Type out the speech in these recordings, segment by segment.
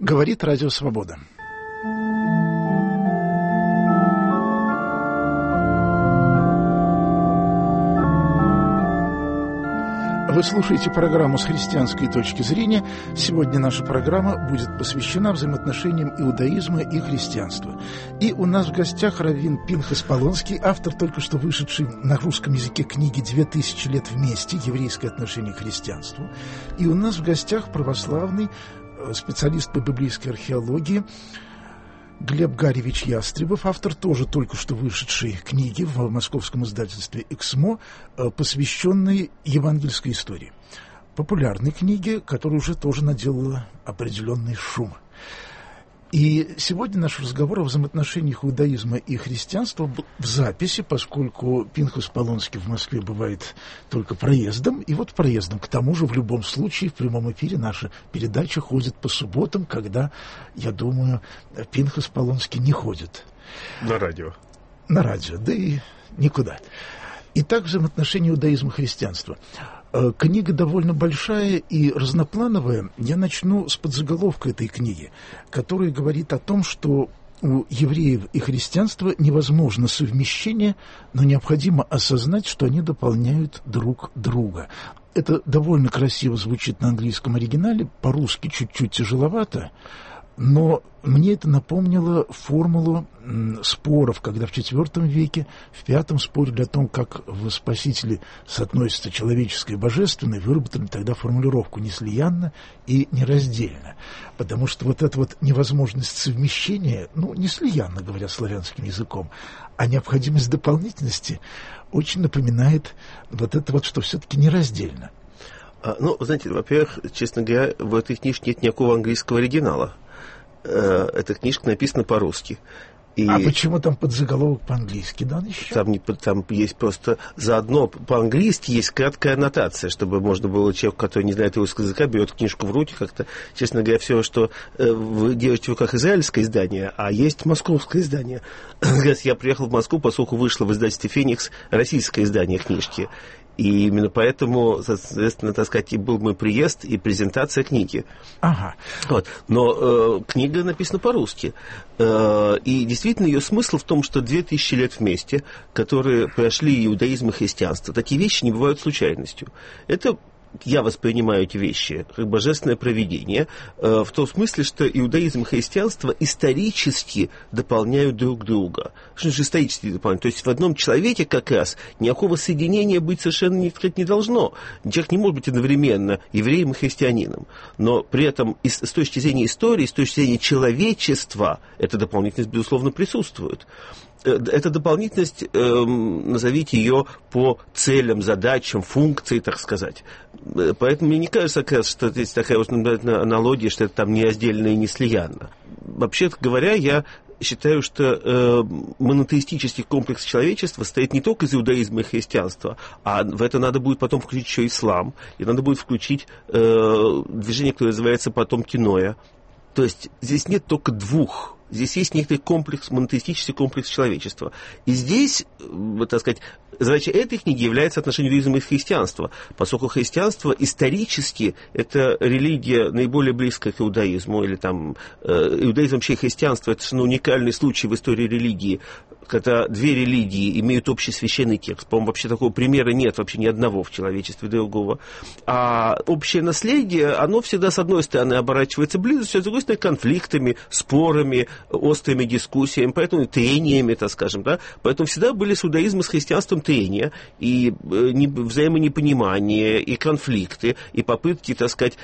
Говорит Радио Свобода. Вы слушаете программу «С христианской точки зрения». Сегодня наша программа будет посвящена взаимоотношениям иудаизма и христианства. И у нас в гостях раввин Пинхас Полонский, автор только что вышедшей на русском языке книги «2000 лет вместе. Еврейское отношение к христианству». И у нас в гостях православный специалист по библейской археологии Глеб Гаревич Ястребов, автор тоже только что вышедшей книги в московском издательстве «Эксмо», посвященной евангельской истории. Популярной книге, которая уже тоже наделала определенный шум. И сегодня наш разговор о взаимоотношениях иудаизма и христианства в записи, поскольку Пинхас Полонский в Москве бывает только проездом. И вот проездом, к тому же, в любом случае, в прямом эфире наша передача ходит по субботам, когда, я думаю, Пинхас Полонский не ходит. На радио. На радио, да и никуда. Итак, взаимоотношения иудаизма и христианства. Книга довольно большая и разноплановая. Я начну с подзаголовка этой книги, которая говорит о том, что у евреев и христианства невозможно совмещение, но необходимо осознать, что они дополняют друг друга. Это довольно красиво звучит на английском оригинале, по-русски чуть-чуть тяжеловато, но мне это напомнило формулу споров, когда в IV веке, в V спорили о том, как в Спасителе соотносится человеческое и божественное, выработали тогда формулировку «неслиянно» и «нераздельно». Потому что вот эта вот невозможность совмещения, не слиянно, говоря славянским языком, а необходимость дополнительности очень напоминает вот это вот, что все-таки нераздельно. Знаете, во-первых, честно говоря, в этой книжке нет никакого английского оригинала. Эта книжка написана по-русски. А почему там подзаголовок по-английски дан еще? Там есть просто заодно по-английски есть краткая аннотация, чтобы можно было человек, который не знает русского языка, берет книжку в руки как-то. Честно говоря, все, что вы держите в руках израильское издание, а есть московское издание. Я приехал в Москву, поскольку вышло в издательстве «Феникс» российское издание книжки. И именно поэтому, соответственно, так сказать, и был мой приезд, и презентация книги. Ага. Вот. Но книга написана по-русски. И действительно ее смысл в том, что 2000 лет вместе, которые прошли иудаизм и христианство, такие вещи не бывают случайностью. Это я воспринимаю эти вещи как божественное провидение, в том смысле, что иудаизм и христианство исторически дополняют друг друга. Что же исторически дополняют? То есть в одном человеке как раз никакого соединения быть совершенно не должно. Человек не может быть одновременно евреем и христианином. Но при этом с точки зрения истории, с точки зрения человечества, эта дополнительность, безусловно, присутствует. Эта дополнительность, назовите ее по целям, задачам, функции, так сказать. Поэтому мне не кажется, что здесь такая аналогия, что это там нераздельно и неслиянно. Вообще говоря, я считаю, что монотеистический комплекс человечества состоит не только из иудаизма и христианства, а в это надо будет потом включить еще ислам, и надо будет включить движение, которое называется потомки Ноя. То есть здесь нет только двух. Здесь есть некоторый комплекс, монотеистический комплекс человечества. И здесь, так сказать, задача этой книги является отношение иудаизма и христианства, поскольку христианство исторически это религия наиболее близкая к иудаизму, или там иудаизм вообще и христианство, это совершенно уникальный случай в истории религии, когда две религии имеют общий священный текст. По-моему, вообще такого примера нет вообще ни одного в человечестве другого. А общее наследие, оно всегда, с одной стороны, оборачивается близостью, а с другой стороны, конфликтами, спорами, острыми дискуссиями, поэтому трениями, так скажем, да. Поэтому всегда были с иудаизмом и с христианством трения, и взаимонепонимание, и конфликты, и попытки, так сказать,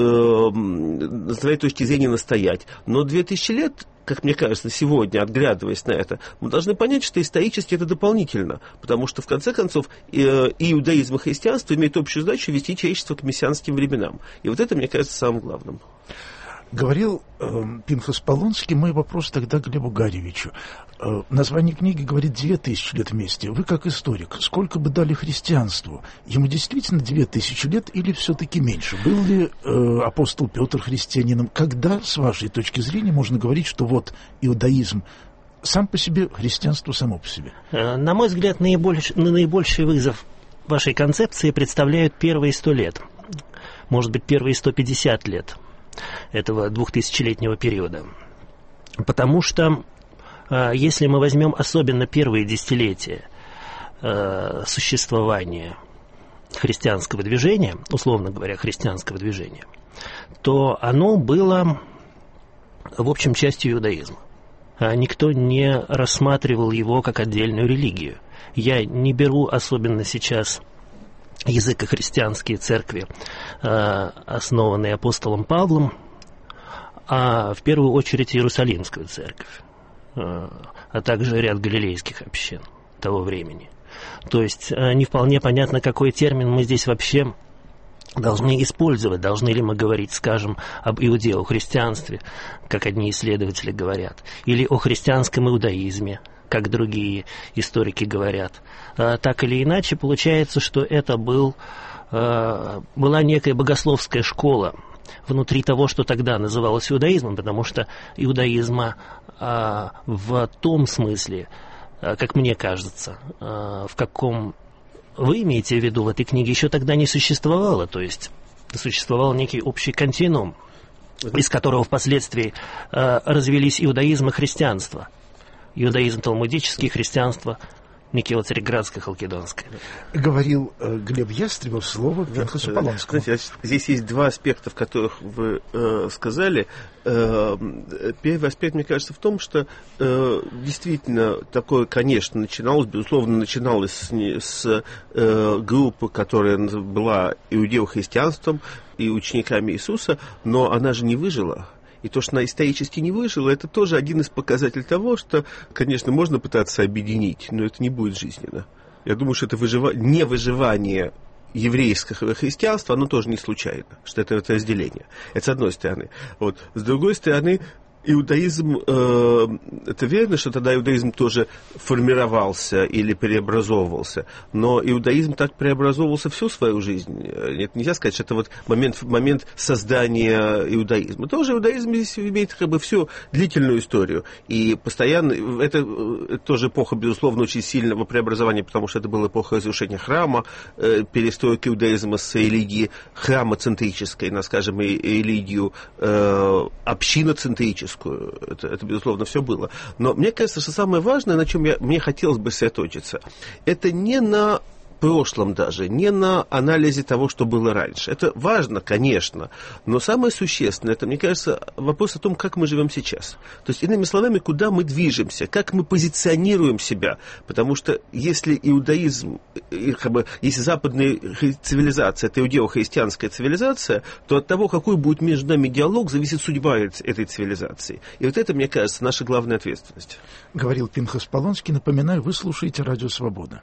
с своей точки зрения настоять. Но 2000 лет, как мне кажется, сегодня, отглядываясь на это, мы должны понять, что исторически это дополнительно, потому что, в конце концов, и иудаизм, и христианство имеют общую задачу вести человечество к мессианским временам. И вот это, мне кажется, самым главным. Говорил Пинхас Полонский, мой вопрос тогда Глебу Гаревичу. Название книги говорит 2000 лет вместе. Вы, как историк, сколько бы дали христианству? Ему действительно 2000 лет или все-таки меньше? Был ли апостол Петр христианином? Когда, с вашей точки зрения, можно говорить, что вот иудаизм сам по себе, христианство само по себе? На мой взгляд, наибольший вызов вашей концепции представляют первые 100 лет. Может быть, первые 150 лет. этого 2000-летнего периода. Потому что, если мы возьмем особенно первые десятилетия существования христианского движения, условно говоря, христианского движения, то оно было, в общем, частью иудаизма. Никто не рассматривал его как отдельную религию. Я не беру особенно сейчас языко-христианские церкви, основанные апостолом Павлом, а в первую очередь Иерусалимскую церковь, а также ряд галилейских общин того времени. То есть не вполне понятно, какой термин мы здесь вообще должны использовать. Должны ли мы говорить, скажем, об иудео-христианстве, как одни исследователи говорят, или о христианском иудаизме, как другие историки говорят. Так или иначе, получается, что это была некая богословская школа внутри того, что тогда называлось иудаизмом, потому что иудаизма в том смысле, как мне кажется, в каком вы имеете в виду в этой книге, еще тогда не существовало. То есть существовал некий общий континуум, из которого впоследствии развелись иудаизм и христианство. Иудаизм талмудический, христианство Никео-Цареградское, Халкидонское. Говорил Глеб Ястребов, слово Пинхасу Полонскому. Знаете, здесь есть два аспекта, в которых вы сказали. Первый аспект, мне кажется, в том, что действительно такое, конечно, начиналось с группы, которая была иудео-христианством и учениками Иисуса, но она же не выжила. И то, что она исторически не выжила, это тоже один из показателей того, что, конечно, можно пытаться объединить, но это не будет жизненно. Я думаю, что это невыживание еврейского христианства, оно тоже не случайно, что это разделение. Это с одной стороны. Вот. С другой стороны, иудаизм, это верно, что тогда иудаизм тоже формировался или преобразовывался, но иудаизм так преобразовывался всю свою жизнь. Это нельзя сказать, что это вот момент создания иудаизма. Тоже иудаизм здесь имеет как бы всю длительную историю. И постоянно, это тоже эпоха, безусловно, очень сильного преобразования, потому что это была эпоха разрушения храма, перестройки иудаизма с религии храмоцентрической, скажем, религию общиноцентрическую. Это, безусловно, все было. Но мне кажется, что самое важное, на чем мне хотелось бы сосредоточиться, это не на прошлом даже, не на анализе того, что было раньше. Это важно, конечно, но самое существенное, это, мне кажется, вопрос о том, как мы живем сейчас. То есть, иными словами, куда мы движемся, как мы позиционируем себя. Потому что если иудаизм, если западная цивилизация, это иудео-христианская цивилизация, то от того, какой будет между нами диалог, зависит судьба этой цивилизации. И вот это, мне кажется, наша главная ответственность. Говорил Пинхас Полонский. Напоминаю, вы слушаете «Радио Свобода».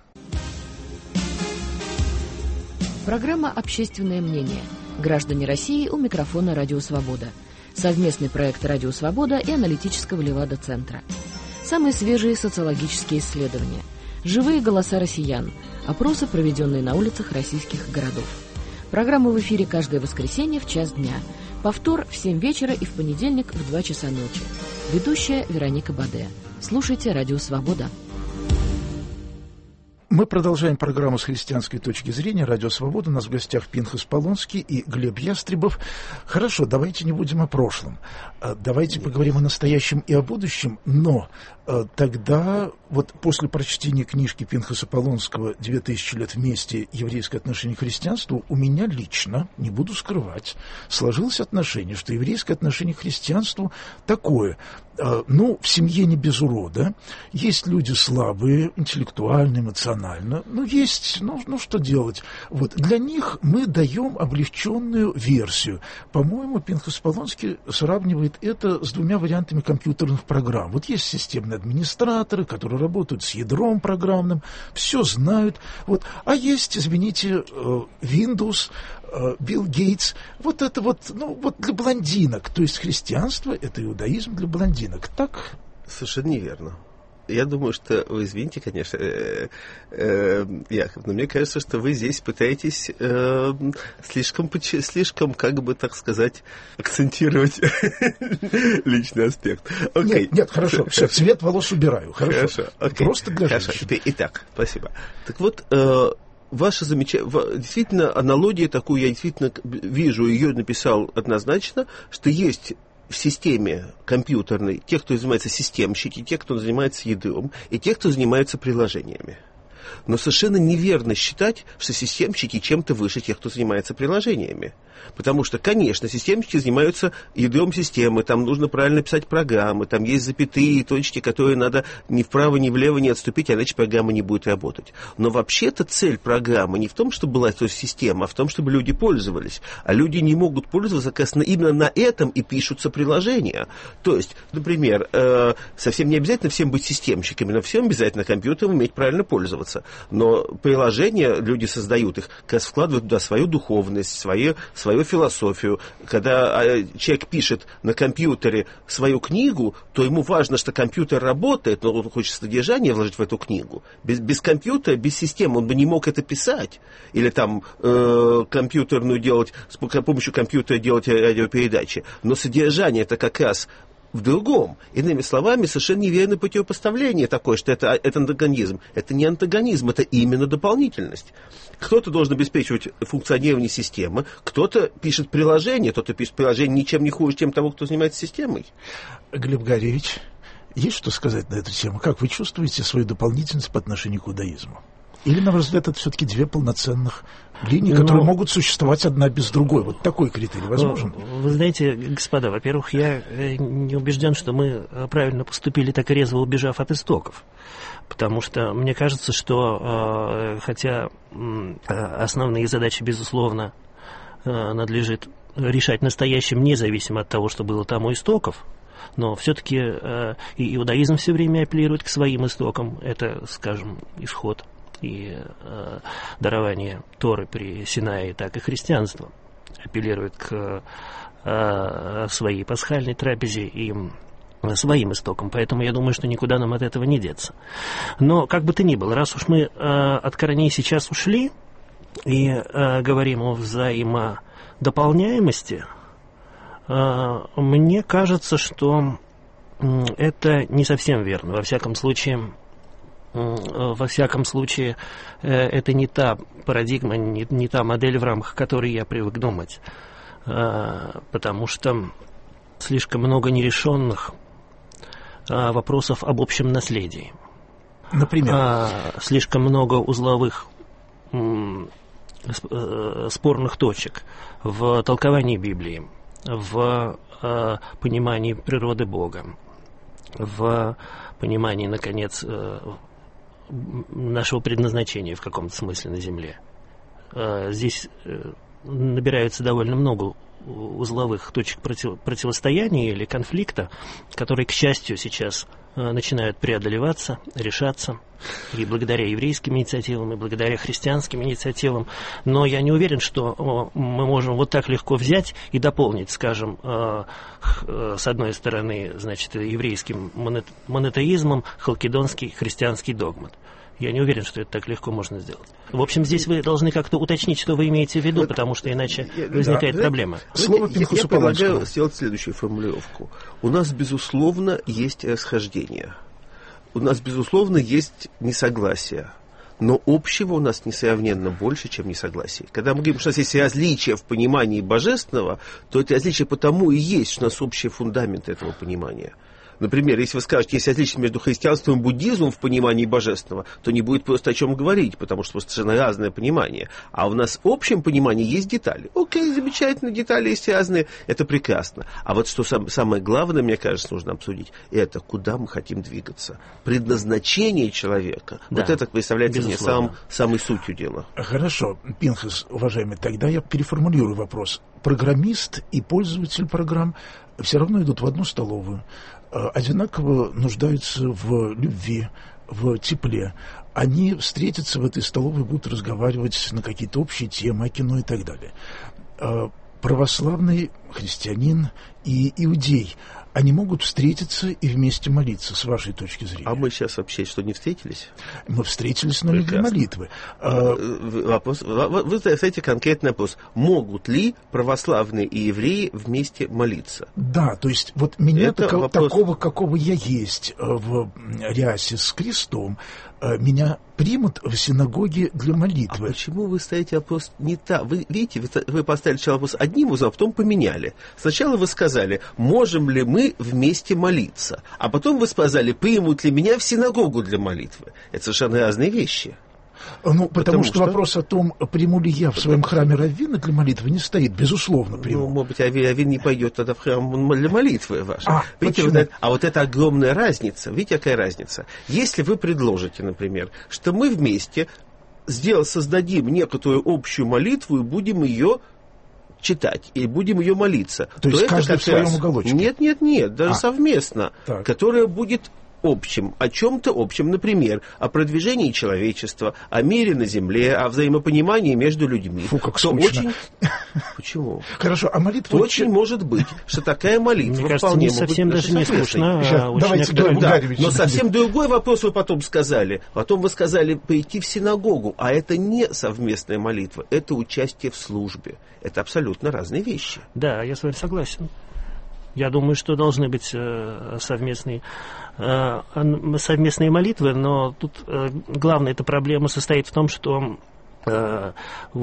Программа «Общественное мнение». Граждане России у микрофона «Радио Свобода». Совместный проект «Радио Свобода» и аналитического Левада-центра. Самые свежие социологические исследования. Живые голоса россиян. Опросы, проведенные на улицах российских городов. Программа в эфире каждое воскресенье в час дня. Повтор в 7 вечера и в понедельник в 2 часа ночи. Ведущая Вероника Баде. Слушайте «Радио Свобода». Мы продолжаем программу с христианской точки зрения. «Радио Свобода». У нас в гостях Пинхас Полонский и Глеб Ястребов. Хорошо, давайте не будем о прошлом. Давайте поговорим о настоящем и о будущем. Но тогда, вот после прочтения книжки Пинхаса Полонского «2000 лет вместе. Еврейское отношение к христианству», у меня лично, не буду скрывать, сложилось отношение, что еврейское отношение к христианству такое. В семье не без урода. Есть люди слабые, интеллектуально, эмоционально. Есть, что делать? Вот. Для них мы даем облегченную версию. По-моему, Пинхас Полонский сравнивает это с 2 вариантами компьютерных программ. Вот есть системные администраторы, которые работают с ядром программным, все знают. Вот. А есть, извините, Windows, Билл Гейтс, вот это для блондинок. То есть христианство – это иудаизм для блондинок. Так? Совершенно неверно. Я думаю, что, вы извините, конечно, Яков, но мне кажется, что вы здесь пытаетесь слишком, как бы, так сказать, акцентировать личный аспект. Okay. Нет, хорошо, все, цвет волос убираю. Хорошо. Okay. Просто для женщин. Итак, спасибо. Так вот, ваша действительно аналогия такую, я действительно вижу, ее написал однозначно, что есть в системе компьютерной те, кто занимается системщики, те, кто занимается ядром, и те, кто занимается приложениями. Но совершенно неверно считать, что системщики чем-то выше тех, кто занимается приложениями. Потому что, конечно, системщики занимаются ядром системы, там нужно правильно писать программы, там есть запятые и точки, которые надо ни вправо, ни влево не отступить, иначе программа не будет работать. Но вообще-то цель программы не в том, чтобы была эта система, а в том, чтобы люди пользовались. А люди не могут пользоваться, оказывается, именно на этом и пишутся приложения. То есть, например, совсем не обязательно всем быть системщиками, но всем обязательно компьютером уметь правильно пользоваться. Но приложения люди создают их, как раз вкладывают туда свою духовность, свою философию. Когда человек пишет на компьютере свою книгу, то ему важно, что компьютер работает, но он хочет содержание вложить в эту книгу. Без компьютера, без системы он бы не мог это писать. Или там компьютерную делать, с помощью компьютера делать радиопередачи. Но содержание это как раз в другом. Иными словами, совершенно неверное противопоставление такое, что это антагонизм. Это не антагонизм, это именно дополнительность. Кто-то должен обеспечивать функционирование системы, кто-то пишет приложение, кто-то пишет приложение ничем не хуже, чем того, кто занимается системой. Глеб Гаревич, есть что сказать на эту тему? Как вы чувствуете свою дополнительность по отношению к иудаизму? Или, на ваш взгляд, это все-таки две полноценных линии, которые могут существовать одна без другой? Вот такой критерий возможен? Вы знаете, господа, во-первых, я не убежден, что мы правильно поступили, так и резво убежав от истоков. Потому что мне кажется, что хотя основные задачи, безусловно, надлежит решать настоящим, независимо от того, что было там у истоков, но все-таки и иудаизм все время апеллирует к своим истокам. Это, скажем, исход и дарование Торы при Синае, так и христианство апеллирует к своей пасхальной трапезе и своим истокам. Поэтому я думаю, что никуда нам от этого не деться. Но, как бы то ни было, раз уж мы от корней сейчас ушли и говорим о взаимодополняемости, мне кажется, что это не совсем верно. Во всяком случае, это не та парадигма, не та модель, в рамках которой я привык думать. Потому что слишком много нерешенных вопросов об общем наследии. Например? Слишком много узловых спорных точек в толковании Библии, в понимании природы Бога, в понимании, наконец, нашего предназначения в каком-то смысле на Земле. Здесь набирается довольно много узловых точек противостояния или конфликта, которые, к счастью, сейчас начинают преодолеваться, решаться, и благодаря еврейским инициативам, и благодаря христианским инициативам. Но я не уверен, что мы можем вот так легко взять и дополнить, скажем, с одной стороны, значит, еврейским монотеизмом халкидонский христианский догмат. Я не уверен, что это так легко можно сделать. В общем, здесь вы должны как-то уточнить, что вы имеете в виду, потому что иначе возникает проблема. Слово я предлагаю сделать следующую формулировку. У нас, безусловно, есть расхождения. У нас, безусловно, есть несогласия. Но общего у нас несравненно больше, чем несогласие. Когда мы говорим, что у нас есть различия в понимании божественного, то это различие потому и есть, что у нас общий фундамент этого понимания. Например, если вы скажете, есть отличие между христианством и буддизмом в понимании божественного, то не будет просто о чем говорить, потому что совершенно разное понимание. А у нас в общем понимании есть детали. Окей, замечательно, детали есть разные, это прекрасно. А вот что самое главное, мне кажется, нужно обсудить, это куда мы хотим двигаться. Предназначение человека, да, вот это представляется мне самой сутью дела. Хорошо, Пинхас, уважаемый, тогда я переформулирую вопрос. Программист и пользователь программ все равно идут в одну столовую, одинаково нуждаются в любви, в тепле. Они встретятся в этой столовой, будут разговаривать на какие-то общие темы, о кино и так далее. Православный христианин и иудей, они могут встретиться и вместе молиться, с вашей точки зрения. А мы сейчас вообще что, не встретились? Мы встретились, но не для молитвы. Вопрос, вы задаете конкретный вопрос. Могут ли православные и евреи вместе молиться? Да, то есть вот меня вопрос... такого, какого я есть в рясе с крестом, меня примут в синагоге для молитвы. А почему вы ставите вопрос не так? Вы видите, вы поставили сначала вопрос одним узлом, а потом поменяли. Сначала вы сказали, можем ли мы вместе молиться? А потом вы сказали, примут ли меня в синагогу для молитвы? Это совершенно разные вещи. Ну, потому что вопрос о том, приму ли я в своем храме раввина для молитвы, не стоит, безусловно, приму. Ну, может быть, раввин не пойдет тогда в храм для молитвы вашей. Видите, вот это огромная разница. Видите, какая разница? Если вы предложите, например, что мы вместе создадим некоторую общую молитву и будем ее читать, и будем ее молиться. То есть каждый в своем уголочке? Нет, даже совместно, так. Которая будет общем, о чем-то общем, например, о продвижении человечества, о мире на земле, о взаимопонимании между людьми. Фу, как скучно. Почему? Хорошо, а молитва... Очень может быть, что такая молитва мне вполне кажется, не совсем даже не скучно. Но совсем другой вопрос вы потом сказали. Потом вы сказали пойти в синагогу, а это не совместная молитва, это участие в службе. Это абсолютно разные вещи. Да, я с вами согласен. Я думаю, что должны быть совместные молитвы, но тут главная эта проблема состоит в том, что как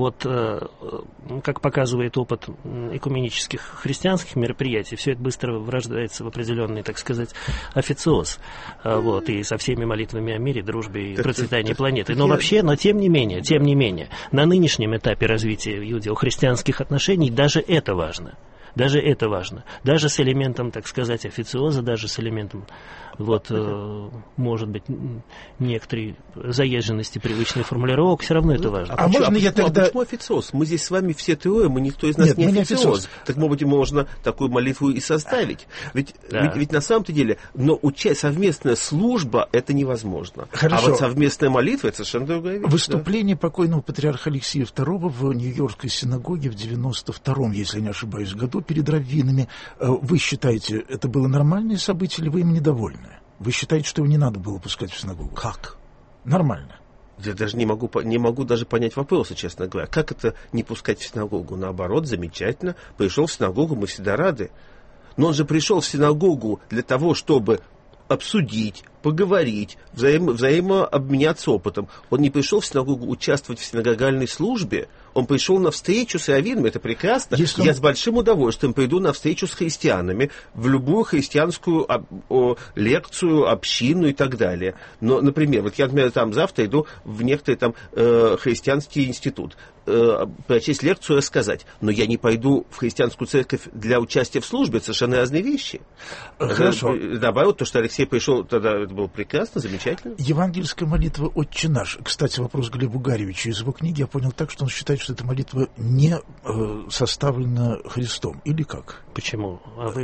показывает опыт экуменических христианских мероприятий, все это быстро врождается в определенный, так сказать, официоз, и со всеми молитвами о мире, дружбе и процветании планеты. Но тем не менее, на нынешнем этапе развития иудео-христианских отношений даже это важно. Даже с элементом, так сказать, официоза, даже с элементом, может быть, некоторой заезженности привычных формулировок, все равно это важно. Почему официоз? Мы здесь с вами все трое, никто из нас не официоз. Так, может быть, можно такую молитву и составить. Ведь на самом-то деле, совместная служба, это невозможно. Хорошо. А вот совместная молитва, это совершенно другая вещь. Выступление покойного патриарха Алексия II в Нью-Йоркской синагоге в 92-м, если не ошибаюсь, году перед раввинами. Вы считаете, это было нормальное событие, или вы им недовольны? Вы считаете, что его не надо было пускать в синагогу? Как? Нормально. Я даже не могу даже понять вопроса, честно говоря. Как это не пускать в синагогу? Наоборот, замечательно. Пришел в синагогу, мы всегда рады. Но он же пришел в синагогу для того, чтобы обсудить, поговорить, взаимообменяться опытом. Он не пришел в синагогу участвовать в синагогальной службе, он пришел на встречу с раввином, это прекрасно. Я с большим удовольствием пойду на встречу с христианами, в любую христианскую лекцию, общину и так далее. Но, например, я, завтра иду в некоторый христианский институт, прочесть лекцию, рассказать. Но я не пойду в христианскую церковь для участия в службе, это совершенно разные вещи. Хорошо. Наоборот, то, что Алексей пришел, тогда это было прекрасно, замечательно. Евангельская молитва «Отче наш». Кстати, вопрос Глебу Гаревичу из его книги. Я понял так, что он считает, что эта молитва не составлена Христом. Или как? Почему?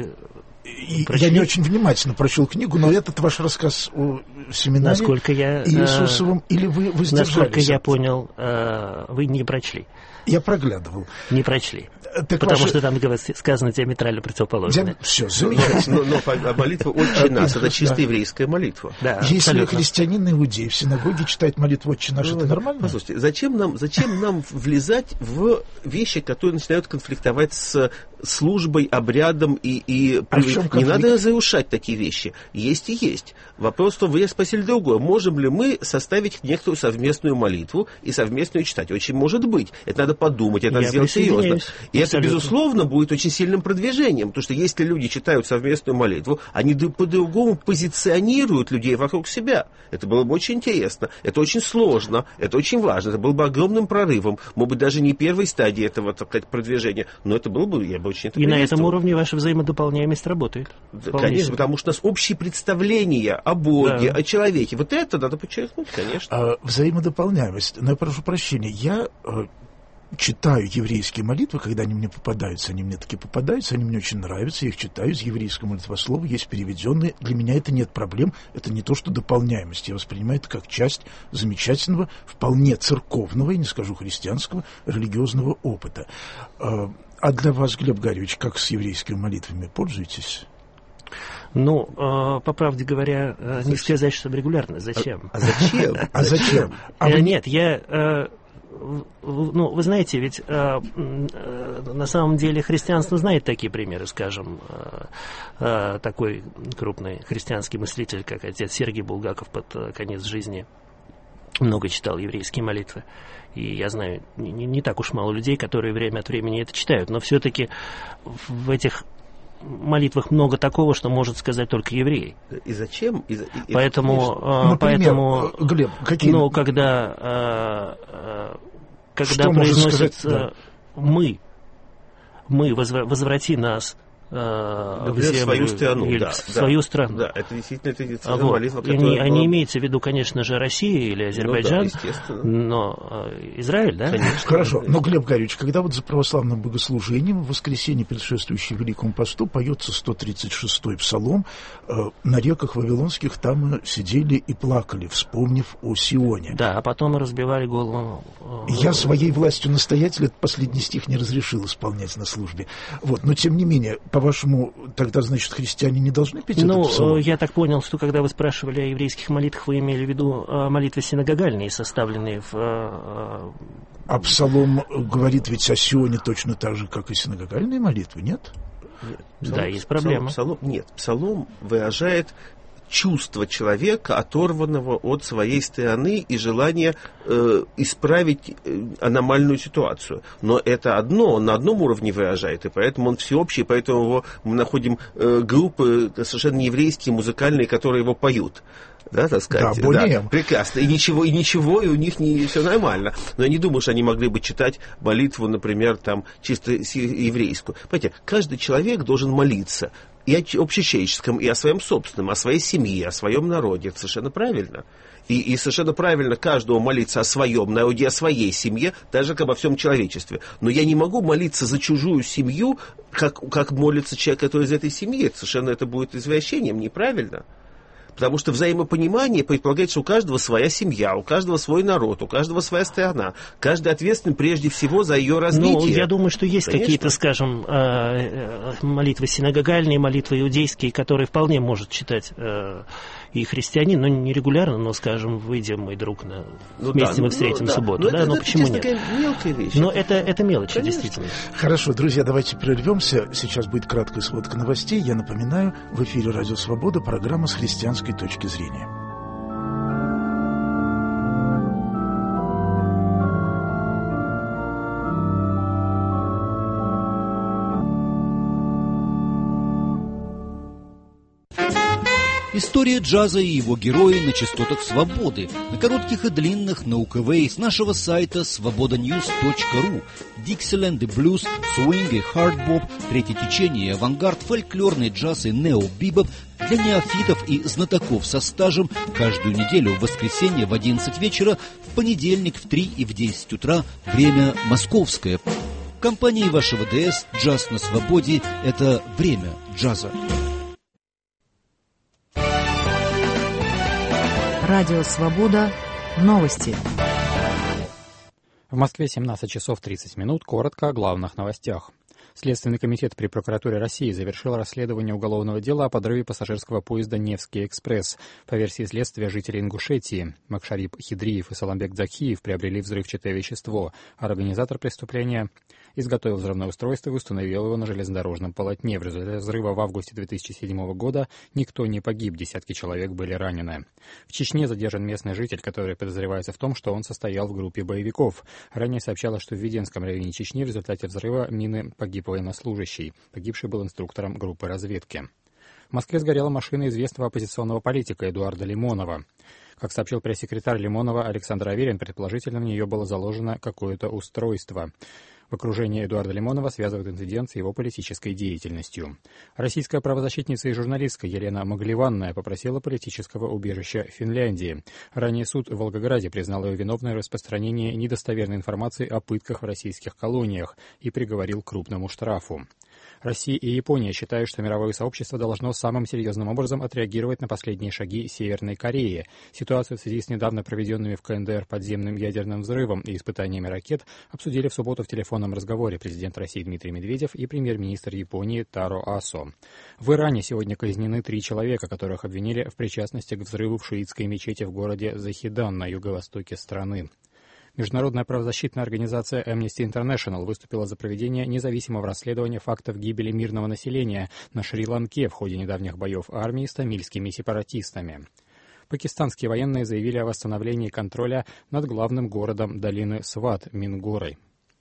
Я не очень внимательно прочел книгу, но этот ваш рассказ о семинаре Иисусовом, или вы воздержались? Насколько я понял, вы не прочли. Я проглядывал. Не прочли. Потому что там сказано диаметрально противоположное. Все, замечательно. Но молитва «Отче наш» — это чисто еврейская молитва. Да, если христианин иудей в синагоге читает молитву «Отче наш», это нормально? Послушайте, зачем нам влезать в вещи, которые начинают конфликтовать с службой, обрядом и не надо разрушать такие вещи. Есть и есть. Вопрос в том, вы спросили другое. Можем ли мы составить некоторую совместную молитву и совместную читать? Очень может быть. Это надо подумать, это надо сделать серьезно. И это, безусловно, будет очень сильным продвижением, потому что если люди читают совместную молитву, они по-другому позиционируют людей вокруг себя. Это было бы очень интересно, это очень сложно, это очень важно, это было бы огромным прорывом, может быть, даже не первой стадии этого, так сказать, продвижения, но это было бы, я бы очень это приветствовал. И на этом уровне ваша взаимодополняемость работает. Конечно, потому что у нас общие представления о Боге, о человеке. Вот это надо подчеркнуть, конечно. Взаимодополняемость. Но я прошу прощения, я читаю еврейские молитвы, когда они мне попадаются, они мне таки попадаются, они мне очень нравятся, я их читаю из еврейского молитвослова, есть переведенные. Для меня это нет проблем, это не то, что дополняемость. Я воспринимаю это как часть замечательного, вполне церковного, и не скажу христианского, религиозного опыта. А для вас, Глеб Гаревич, как с еврейскими молитвами? Пользуетесь? Ну, по правде говоря, не сказать, что регулярно. Зачем? А зачем? Нет, ну, вы знаете, ведь на самом деле христианство знает такие примеры, скажем, такой крупный христианский мыслитель, как отец Сергий Булгаков, под конец жизни много читал еврейские молитвы. И я знаю не так уж мало людей, которые время от времени это читают, но все-таки в этих молитвах много такого, что может сказать только еврей. И зачем? Поэтому, например, Глеб, какие... Ну, когда произносится «мы», возврати нас в свою страну. Или в свою страну. Да, это действительно традиционная молитва, которая... Не имеется в виду, конечно же, Россия или Азербайджан, но Израиль, да? Конечно. Хорошо, но, Глеб Гарьевич, когда вот за православным богослужением в воскресенье, предшествующее Великому посту, поется 136-й псалом, на реках вавилонских там сидели и плакали, вспомнив о Сионе. Да, а потом разбивали голову. Я своей властью настоятеля последний стих не разрешил исполнять на службе. Вот, но тем не менее, по-вашему, тогда, значит, христиане не должны петь этот псалом? Ну, я так понял, что когда вы спрашивали о еврейских молитвах, вы имели в виду молитвы синагогальные, составленные в... А псалом говорит ведь о Сионе точно так же, как и синагогальные молитвы, нет? Да, есть проблема. Псалом выражает чувство человека, оторванного от своей страны, и желание исправить аномальную ситуацию. Но это он на одном уровне выражает, и поэтому он всеобщий, поэтому мы находим группы совершенно еврейские, музыкальные, которые его поют. Да, так сказать. Да, прекрасно. И ничего, и у них не все нормально. Но я не думаю, что они могли бы читать молитву, например, там, чисто еврейскую. Понимаете, каждый человек должен молиться и о общечеловеческом, и о своем собственном, о своей семье, о своем народе. Это совершенно правильно. И совершенно правильно каждому молиться о своем народе, о своей семье, даже как обо всем человечестве. Но я не могу молиться за чужую семью, как молится человек, который из этой семьи. Это будет извращением, неправильно. Потому что взаимопонимание предполагает, что у каждого своя семья, у каждого свой народ, у каждого своя страна. Каждый ответственен прежде всего за ее развитие. Ну, я думаю, что есть какие-то, скажем, молитвы синагогальные, молитвы иудейские, которые вполне может читать и христианин, но не регулярно, но, скажем, выйдем, мой друг, вместе мы встретим в субботу. Но почему нет? Мелкая вещь. Но это мелочи, действительно. Хорошо, друзья, давайте прервемся. Сейчас будет краткая сводка новостей. Я напоминаю, в эфире «Радио Свобода» программа «С христианской точки зрения». История джаза и его герои на частотах свободы, на коротких и длинных, на УКВ, с нашего сайта svobodanews.ru. Диксиленд и блюз, свинг и хардбоп, третье течение и авангард, фольклорный джаз и нео-бибоп для неофитов и знатоков со стажем каждую неделю в воскресенье в 11 вечера, в понедельник в 3 и в 10 утра, время московское. В компании вашего ДС «Джаз на свободе» — это время джаза. Радио «Свобода». Новости. В Москве 17 часов 30 минут. Коротко о главных новостях. Следственный комитет при прокуратуре России завершил расследование уголовного дела о подрыве пассажирского поезда «Невский экспресс». По версии следствия, жители Ингушетии Макшарип Хидриев и Саламбек Дзакиев приобрели взрывчатое вещество. Организатор преступления изготовил взрывное устройство и установил его на железнодорожном полотне. В результате взрыва в августе 2007 года никто не погиб, десятки человек были ранены. В Чечне задержан местный житель, который подозревается в том, что он состоял в группе боевиков. Ранее сообщалось, что в Веденском районе Чечни в результате взрыва мины погиб военнослужащий. Погибший был инструктором группы разведки. В Москве сгорела машина известного оппозиционного политика Эдуарда Лимонова. Как сообщил пресс-секретарь Лимонова Александр Аверин, предположительно, в нее было заложено какое-то устройство. В окружении Эдуарда Лимонова связывают инцидент с его политической деятельностью. Российская правозащитница и журналистка Елена Маглеванная попросила политического убежища Финляндии. Ранее суд в Волгограде признал ее виновной в распространении недостоверной информации о пытках в российских колониях и приговорил к крупному штрафу. Россия и Япония считают, что мировое сообщество должно самым серьезным образом отреагировать на последние шаги Северной Кореи. Ситуацию в связи с недавно проведенными в КНДР подземным ядерным взрывом и испытаниями ракет обсудили в субботу в телефонном разговоре президент России Дмитрий Медведев и премьер-министр Японии Таро Асо. В Иране сегодня казнены 3 человека, которых обвинили в причастности к взрыву в шиитской мечети в городе Захидан на юго-востоке страны. Международная правозащитная организация Amnesty International выступила за проведение независимого расследования фактов гибели мирного населения на Шри-Ланке в ходе недавних боев армии с тамильскими сепаратистами. Пакистанские военные заявили о восстановлении контроля над главным городом долины Сват Мингорой.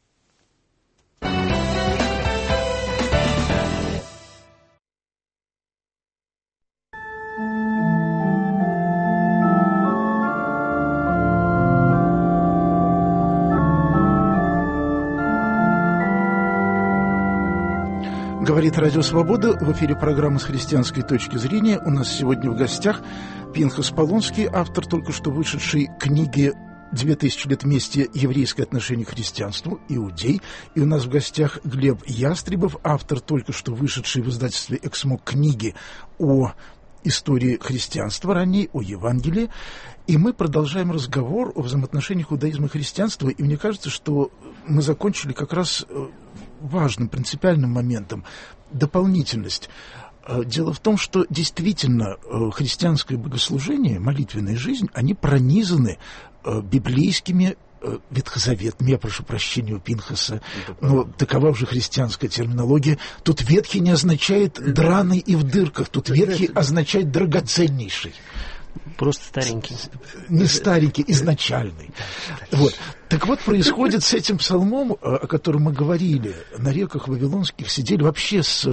Говорит Радио Свобода. В эфире программы «С христианской точки зрения». У нас сегодня в гостях Пинхас Полонский, автор только что вышедшей книги «2000 лет вместе. Еврейское отношение к христианству. Иудей». И у нас в гостях Глеб Ястребов, автор только что вышедшей в издательстве «Эксмо» книги о истории христианства ранней, о Евангелии. И мы продолжаем разговор о взаимоотношениях иудаизма и христианства. И мне кажется, что мы закончили как раз важным, принципиальным моментом – дополнительность. Дело в том, что действительно христианское богослужение, молитвенная жизнь, они пронизаны библейскими ветхозаветными, я прошу прощения у Пинхаса, но такова уже христианская терминология. Тут ветхий не означает драный и в дырках, тут ветхий означает драгоценнейший. Просто старенький. Не старенький, изначальный. Вот. Так вот, происходит с этим псалмом, о котором мы говорили, на реках вавилонских сидели вообще с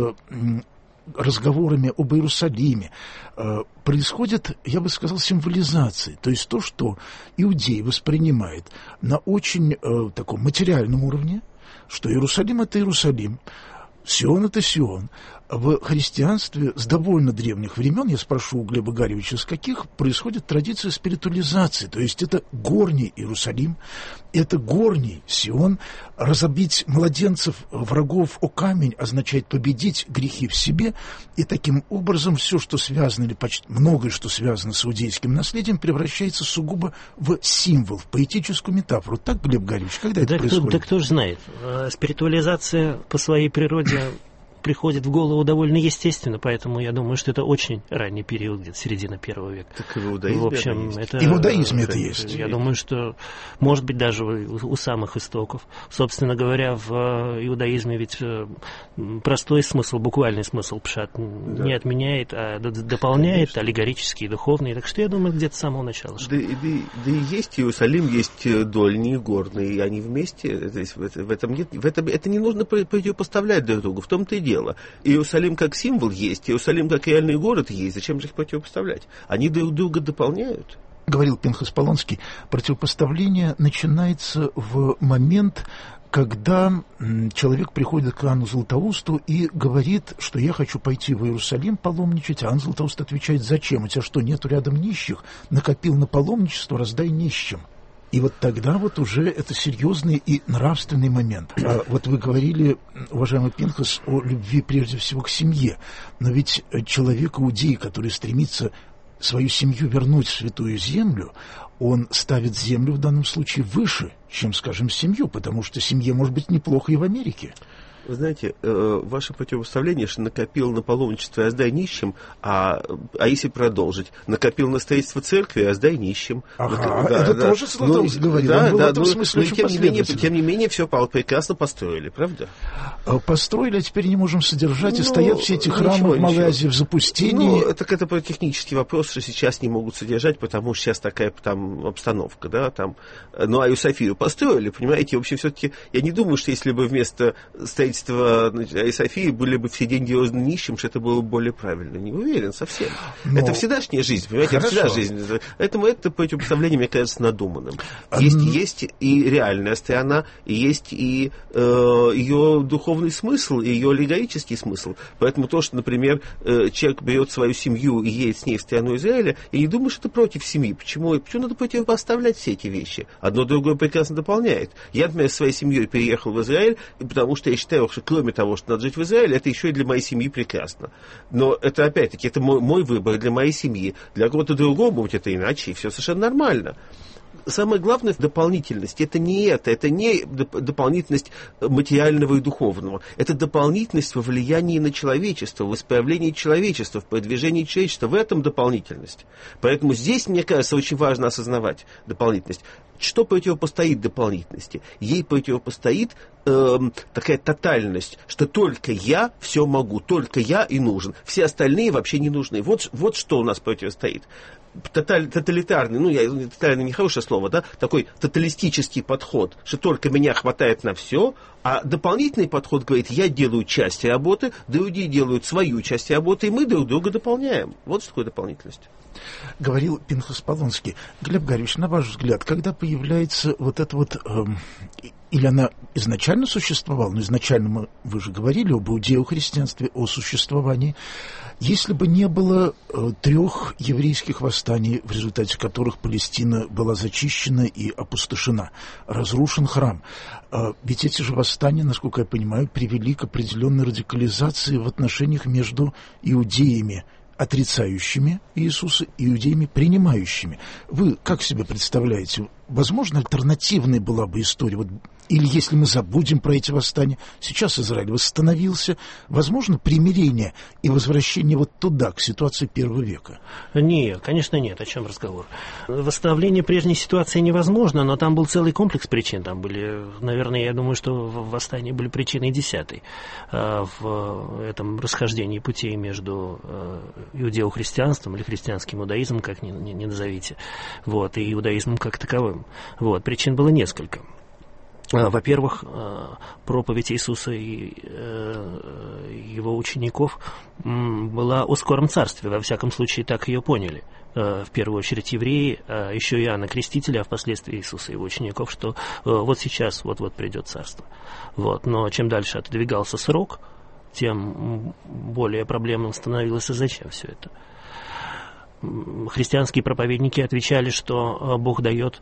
разговорами об Иерусалиме. Происходит, я бы сказал, символизация. То есть то, что иудей воспринимает на очень таком материальном уровне, что Иерусалим – это Иерусалим, Сион – это Сион. В христианстве с довольно древних времен, я спрошу у Глеба Гаревича, с каких, происходит традиция спиритуализации. То есть это горний Иерусалим, это горний Сион. Разобить младенцев, врагов о камень означает победить грехи в себе. И таким образом все, что связано, или почти многое, что связано с иудейским наследием, превращается сугубо в символ, в поэтическую метафору. Так, Глеб Гаревич, когда это происходит? Да кто же знает. Спиритуализация по своей природе приходит в голову довольно естественно, поэтому я думаю, что это очень ранний период, где-то середина 1 века. Так и в иудаизме в общем, это есть. И в иудаизме это есть. Я думаю, что, может быть, даже у самых истоков. Собственно говоря, в иудаизме ведь простой смысл, буквальный смысл пшат не отменяет, а дополняет, аллегорический, духовный. Так что я думаю, где-то с самого начала. Да и есть Иерусалим, есть дольний, горный, и они вместе. В этом нет, это не нужно противопоставлять друг другу. В том-то и дело. Иерусалим как символ есть, Иерусалим как реальный город есть. Зачем же их противопоставлять? Они друг друга дополняют. Говорил Пинхас Полонский, противопоставление начинается в момент, когда человек приходит к Иоанну Златоусту и говорит, что я хочу пойти в Иерусалим паломничать, а Иоанн Златоуст отвечает: зачем? У тебя что, нету рядом нищих? Накопил на паломничество, раздай нищим. И вот тогда вот уже это серьезный и нравственный момент. Вот вы говорили, уважаемый Пинхас, о любви прежде всего к семье. Но ведь человек иудей, который стремится свою семью вернуть в Святую Землю, он ставит землю в данном случае выше, чем, скажем, семью, потому что семье может быть неплохо и в Америке. Вы знаете, ваше противопоставление, что накопил на паломничество, а сдай нищим, а если продолжить, накопил на строительство церкви, а сдай нищим. Ага, это тоже Златоуст говорил, он был в этом смысле очень последовательным. Тем не менее, все прекрасно построили, правда? Построили, а теперь не можем содержать, и стоят все эти храмы в Малой Азии в запустении. Так это технический вопрос, что сейчас не могут содержать, потому что сейчас такая там обстановка, да, там. Ну, Айю Софию построили, понимаете, в общем, все-таки, я не думаю, что если бы вместо строительства Айи Софии были бы все деньги розданы нищим, что это было бы более правильно. Не уверен совсем. Это всегдашняя жизнь, понимаете? Это всегда жизнь. Поэтому это противопоставление, мне кажется, надуманным. Есть и реальная сторона, и есть и ее духовный смысл, и ее аллегорический смысл. Поэтому то, что, например, человек берет свою семью и едет с ней в страну Израиля, я не думаю, что это против семьи. Почему надо противопоставлять все эти вещи? Одно другое прекрасно дополняет. Я, например, с своей семьей переехал в Израиль, потому что я считаю, во-первых, кроме того, что надо жить в Израиле, это еще и для моей семьи прекрасно. Но это, опять-таки, это мой выбор для моей семьи. Для кого-то другого будет это иначе, и все совершенно нормально. Самое главное в дополнительности это не дополнительность материального и духовного. Это дополнительность во влиянии на человечество, в исправлении человечества, в продвижении человечества. В этом дополнительность. Поэтому здесь, мне кажется, очень важно осознавать дополнительность. Что противопостоит дополнительности? Ей противопостоит такая тотальность, что только я все могу, только я и нужен. Все остальные вообще не нужны. Вот что у нас противостоит. Тоталитарный, тотальный нехорошее слово, да, такой тоталистический подход, что только меня хватает на все, а дополнительный подход говорит, я делаю часть работы, другие делают свою часть работы, и мы друг друга дополняем. Вот что такое дополнительность. Говорил Пинхас Полонский. Глеб Гарьевич, на ваш взгляд, когда появляется вот это вот... или она изначально существовала, но изначально вы же говорили об иудео-христианстве, о существовании. Если бы не было 3 еврейских восстаний, в результате которых Палестина была зачищена и опустошена, разрушен храм, ведь эти же восстания, насколько я понимаю, привели к определенной радикализации в отношениях между иудеями, отрицающими Иисуса, и иудеями, принимающими. Вы как себе представляете, возможно, альтернативной была бы история? Или если мы забудем про эти восстания, сейчас Израиль восстановился, возможно, примирение и возвращение вот туда, к ситуации первого века? Нет, конечно нет, о чем разговор. Восстановление прежней ситуации невозможно, но там был целый комплекс причин. Там были, наверное, я думаю, что в восстании были причины 10 в этом расхождении путей между иудео-христианством или христианским иудаизмом, как ни назовите, и иудаизмом как таковым. Причин было несколько. Во-первых, проповедь Иисуса и его учеников была о скором царстве, во всяком случае так ее поняли. В первую очередь евреи, а еще Иоанна Крестителя, а впоследствии Иисуса и его учеников, что вот сейчас, вот придет царство. Но чем дальше отодвигался срок, тем более проблемным становилось, и зачем все это. Христианские проповедники отвечали, что Бог дает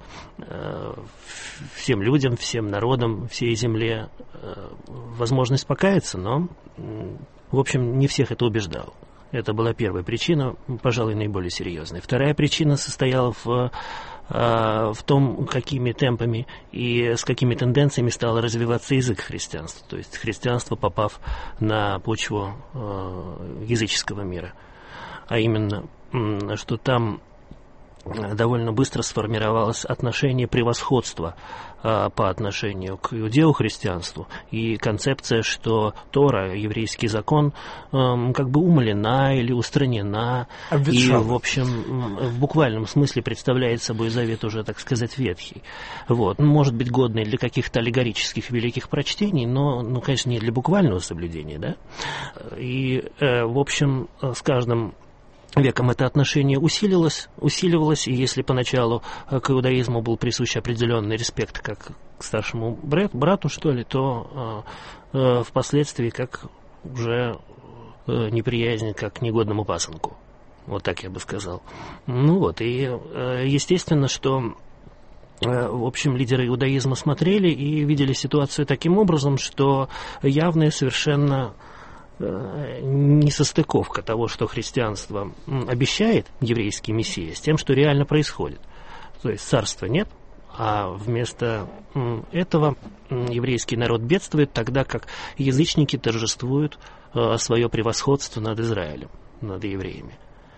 всем людям, всем народам, всей земле возможность покаяться, но, в общем, не всех это убеждало. Это была первая причина, пожалуй, наиболее серьезная. Вторая причина состояла в том, какими темпами и с какими тенденциями стал развиваться язык христианства. То есть христианство, попав на почву языческого мира. А именно, что там довольно быстро сформировалось отношение превосходства по отношению к иудео-христианству и концепция, что Тора, еврейский закон, как бы умалена или устранена, и, в общем, в буквальном смысле представляет собой завет уже, так сказать, ветхий. Может быть, годный для каких-то аллегорических великих прочтений, но, конечно, не для буквального соблюдения, да? И, в общем, с каждым веком это отношение усиливалось, и если поначалу к иудаизму был присущ определенный респект как к старшему брату, что ли, то впоследствии как уже неприязнь как к негодному пасынку. Вот так я бы сказал. И естественно, что в общем, лидеры иудаизма смотрели и видели ситуацию таким образом, что явная совершенно несостыковка того, что христианство обещает, еврейский мессия, с тем, что реально происходит. То есть царства нет, а вместо этого еврейский народ бедствует, тогда как язычники торжествуют свое превосходство над Израилем, над евреями.